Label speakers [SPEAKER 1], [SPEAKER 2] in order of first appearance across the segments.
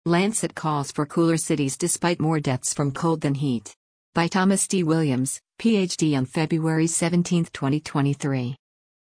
[SPEAKER 1] Lancet calls for cooler cities despite more deaths from cold than heat. By Thomas D. Williams, Ph.D. on February 17, 2023.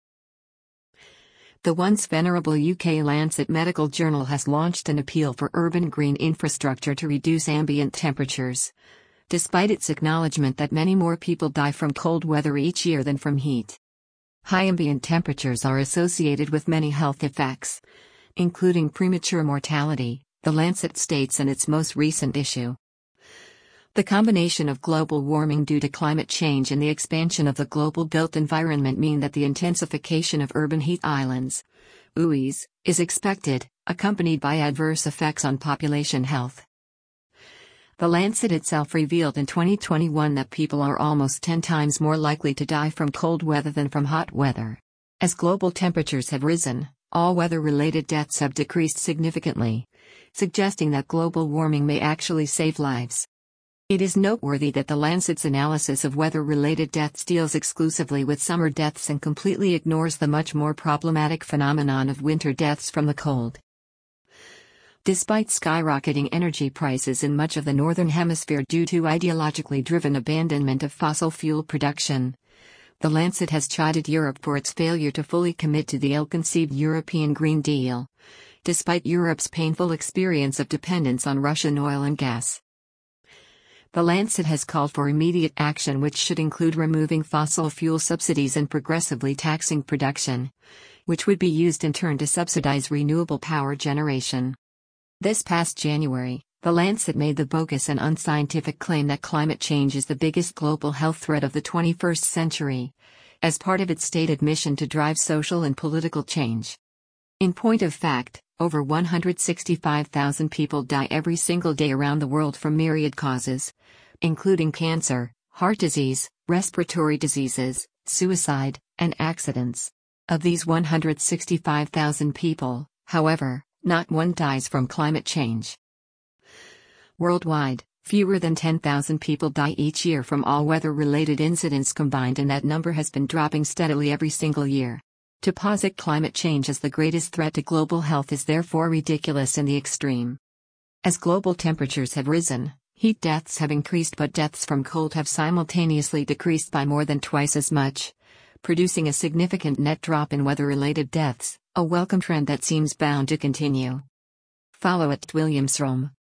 [SPEAKER 1] The once venerable UK Lancet Medical Journal has launched an appeal for urban green infrastructure to reduce ambient temperatures. Despite its acknowledgement that many more people die from cold weather each year than from heat. High ambient temperatures are associated with many health effects, including premature mortality, The Lancet states in its most recent issue. The combination of global warming due to climate change and the expansion of the global built environment mean that the intensification of urban heat islands, UIs, is expected, accompanied by adverse effects on population health. The Lancet itself revealed in 2021 that people are almost 10 times more likely to die from cold weather than from hot weather. As global temperatures have risen, all weather-related deaths have decreased significantly, suggesting that global warming may actually save lives. It is noteworthy that the Lancet's analysis of weather-related deaths deals exclusively with summer deaths and completely ignores the much more problematic phenomenon of winter deaths from the cold. Despite skyrocketing energy prices in much of the Northern Hemisphere due to ideologically driven abandonment of fossil fuel production, The Lancet has chided Europe for its failure to fully commit to the ill-conceived European Green Deal, despite Europe's painful experience of dependence on Russian oil and gas. The Lancet has called for immediate action which should include removing fossil fuel subsidies and progressively taxing production, which would be used in turn to subsidize renewable power generation. This past January, The Lancet made the bogus and unscientific claim that climate change is the biggest global health threat of the 21st century, as part of its stated mission to drive social and political change. In point of fact, over 165,000 people die every single day around the world from myriad causes, including cancer, heart disease, respiratory diseases, suicide, and accidents. Of these 165,000 people, however, not one dies from climate change. Worldwide, fewer than 10,000 people die each year from all weather-related incidents combined, and that number has been dropping steadily every single year. To posit climate change as the greatest threat to global health is therefore ridiculous in the extreme. As global temperatures have risen, heat deaths have increased, but deaths from cold have simultaneously decreased by more than twice as much, producing a significant net drop in weather-related deaths, a welcome trend that seems bound to continue. Follow @WilliamsRome.